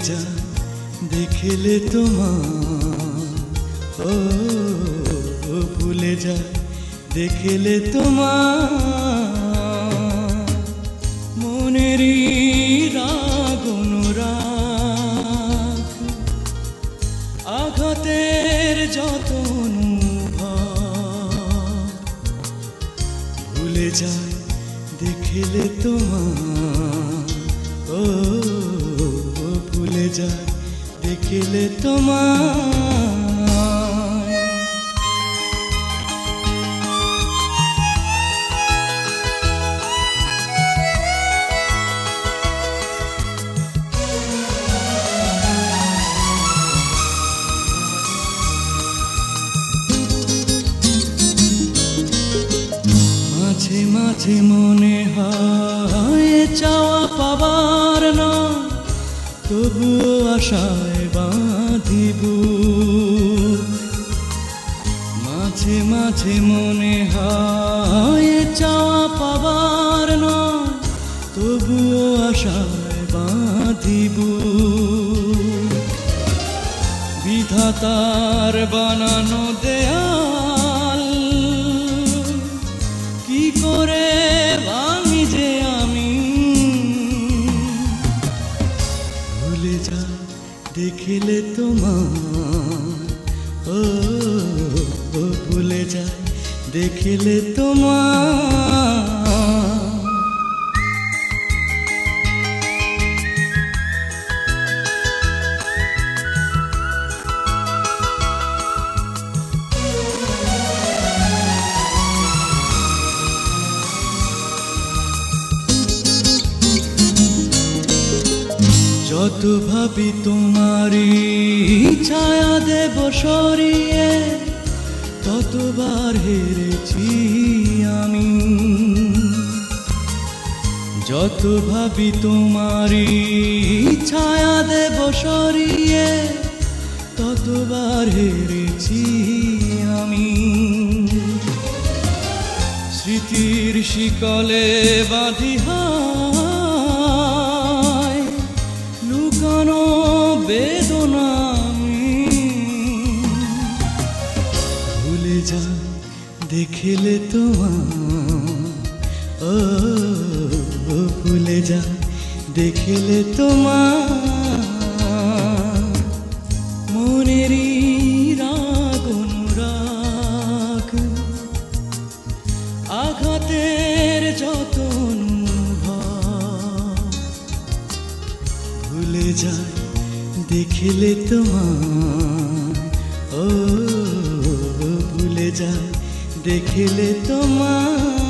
যায় দেখলে তোমার, ও ভুলে যায় দেখলে তোমার মনেরই রাগ অনুরাগ, আঘাতের যত অনুভব ভুলে যায় দেখলে তোমার, ও ভুলে যায় দেখলে তোমার। মাঝে মাঝে মনে হয় চাওয়া পাবার না, তবুও আশায় বাঁধিব। মাঝে মাঝে মনে হয় চাওয়া পাবার না, তবুও আশায় বাঁধিব। বিধাতার বানানো দেয়াল কি করে ভাঙি যে আমি, ভুলে যায় দেখলে তোমার, ও ভুলে যায় দেখলে তোমার। যত ভাবি তোমারই ছায়া দেব সরিয়ে, ততবার হেরেছি আমি। যত ভাবি তোমারই ছায়া দেব সরিয়ে, ততবার হেরেছি আমি। স্মৃতির শিকলে বাঁধিয়া লুকানো বেদনা আমি, ভুলে যায় দেখলে তোমার, ও ভুলে যায় দেখলে তোমার মনেরই রাগ অনুরাগ, আঘাতের যত অনুভব ভুলে যায় দেখলে তোমার, ও ভুলে যায় দেখলে তোমার।